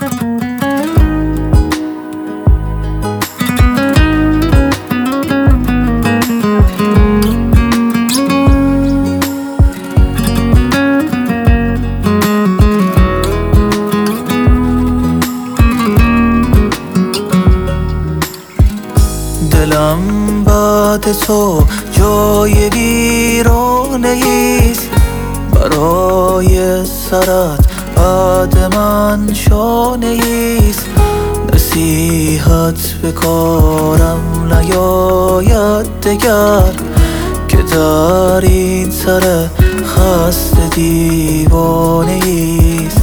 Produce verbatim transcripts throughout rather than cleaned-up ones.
دلم بعد تو جای ویرانه ایست، برای سرت بعد من شانه ایست. نصیحت به کارم نیاید دگر، که در این سر خسته دیوانه ایست.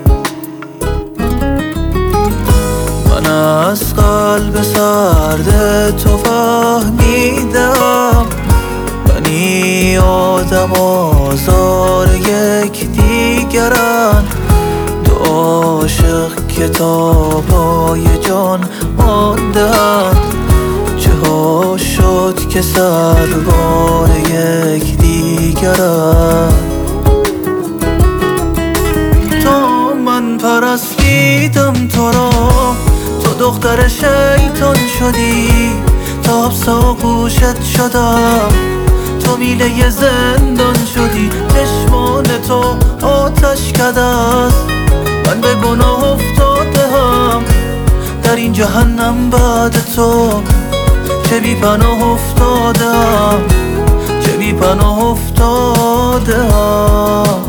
من از قلب سرد تو فهمیدم، بنی آدم آزار یک دیگرن. دو عاشق کتاب‌های جان ماندند، چه ها شد که سربار یک دیگرن. تا من پرستیدم تو را، تو دختر شیطان شدی. تا حبس آغوشت شدم، تو میله زندان شدی. چشمان تو آتش کده است، من به گناه افتادم در این جهنم بعد تو. چه بی پناه افتادم، چه بی پناه افتادم.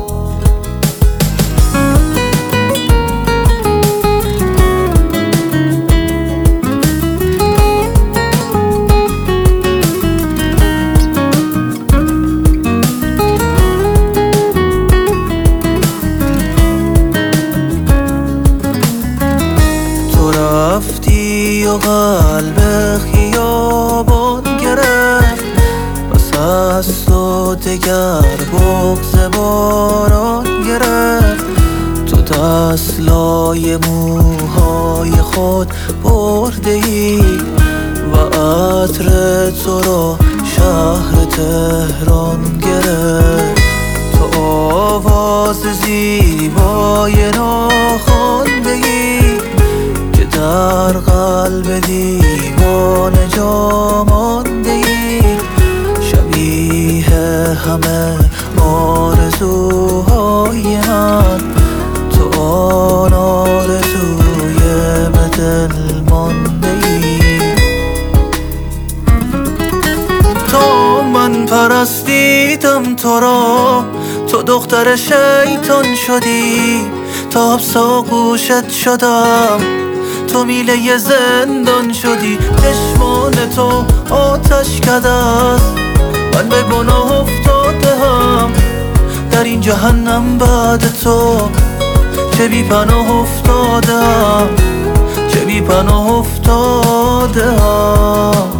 رفتی و قلب خیابان گرفت، بس از تو دگر بغض باران گرفت. تو دست لای موهای خود برده ای و عطر تو را شهر تهران گرفت. تو آواز زیبای ناخوانده ای در قلب دیوانه جا مانده ای. شبیه همه آرزوهای من، تو آن آرزوی به دل مانده ای. تا من پرستیدم تو را، تو دختر شیطان شدی. تا حبس آغوشت شدم، تو میله زندان شدی. چشمان تو آتش کده است، من به گناه افتادم در این جهنم بعد تو. چه بی پناه افتادم، چه بی پناه افتادم.